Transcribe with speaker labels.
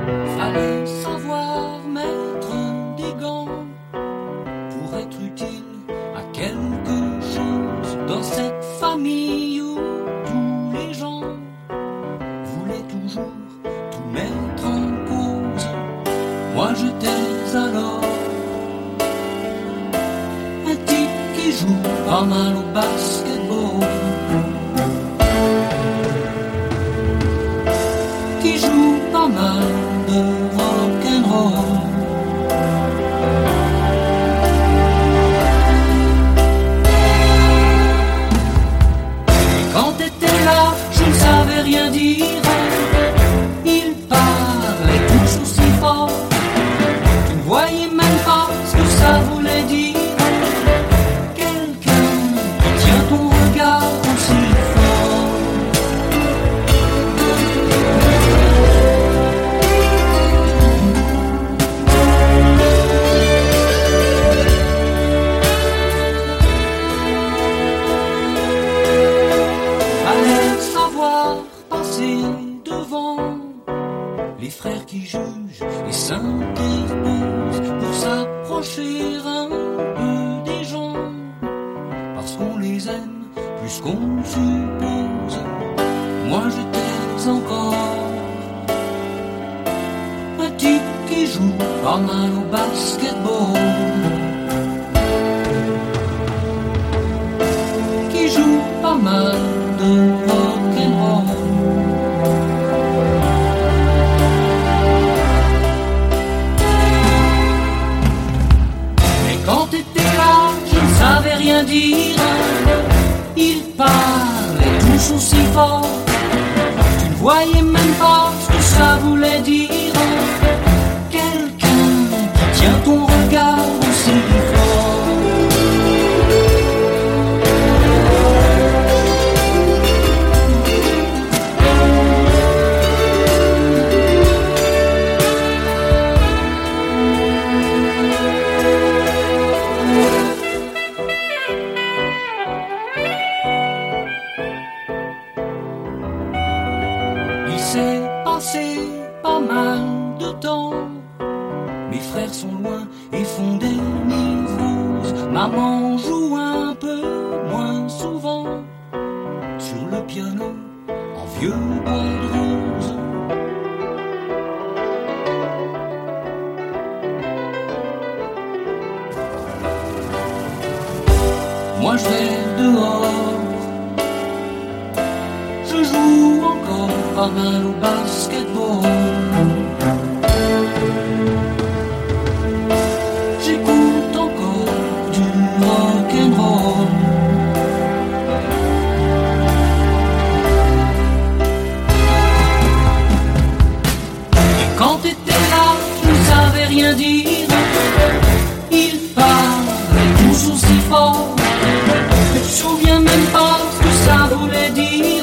Speaker 1: Fallait savoir mettre des gants pour être utile à quelque chose dans cette famille où tous les gens voulaient toujours tout mettre en cause. Moi j'étais alors un type qui joue pas mal au basketball, qui joue pas mal de rock'n'roll. Et quand t'étais là, je ne savais rien dire. Il parlait toujours si fort, tu ne voyais même pas ce que ça voulait dire. Quelqu'un qui tient ton regard aussi fort. Fallait savoir passer devant les frères qui jugent et s'interposent pour s'approcher un peu des gens, parce qu'on les aime plus qu'on suppose. Moi j'étais encore un type qui joue pas mal au basketball, qui joue pas mal de rock'n'roll. Quand t'étais là, je ne savais rien dire. Il parlait tous aussi fort, tu ne voyais même pas ce que ça voulait dire. Quelqu'un qui tient ton regard aussi fort. Il s'est passé pas mal de temps, mes frères sont loin et font des névroses. Maman joue un peu moins souvent sur le piano en vieux bois de rose. Moi je vais dehors, je joue encore pas mal au basketball. J'écoute encore du rock'n'roll. Et quand t'étais là, je ne savais rien dire. Il parlait tous aussi fort, tu te souviens même pas ce que ça voulait dire.